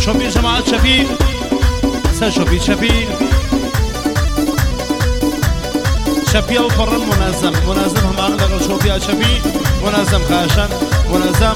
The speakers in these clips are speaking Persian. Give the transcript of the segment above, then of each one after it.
شوفي جماعة شفيق سشوفي شفيق شفيق القرن منظم هم أغلق شوفي شفيق منظم خاشن منظم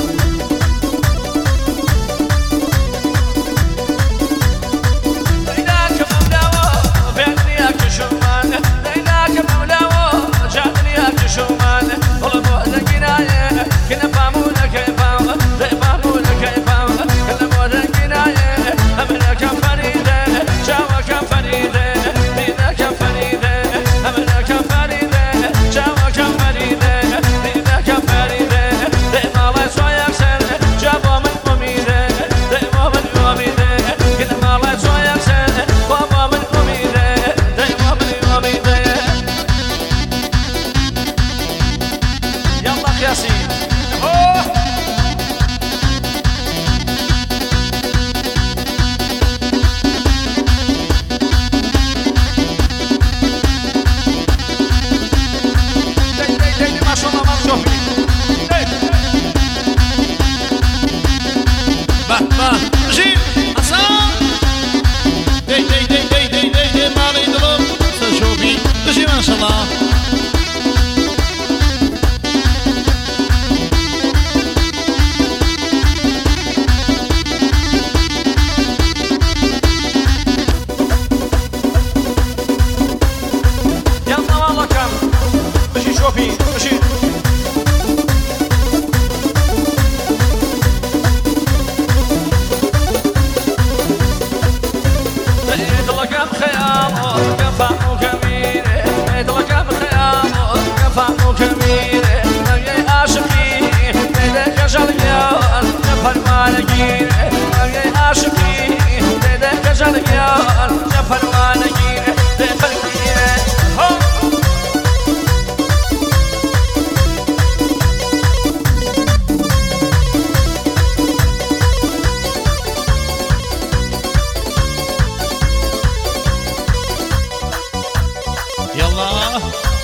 يلا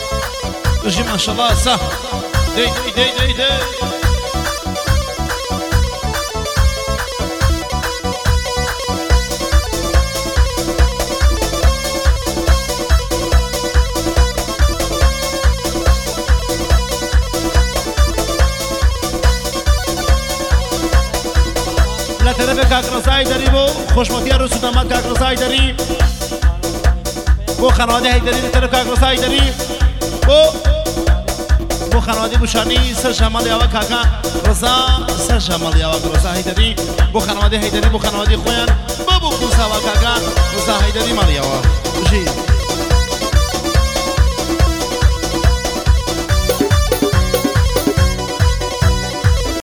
اجي ما شاء الله صح دي دي دي دي دي لا طرف کاکرزای داری بو خوشمتی رسول ما کاکرزای داری بو خانواده هیدری طرف کاکرزای داری بو خانواده بوشانی سر شمال یاوا کاکا رضا سر شمال یاوا رضا هیدری بو خانواده هیدری بو خانواده خویان بو کوسا و کاکا رضا هیدری مال یاوا بوشی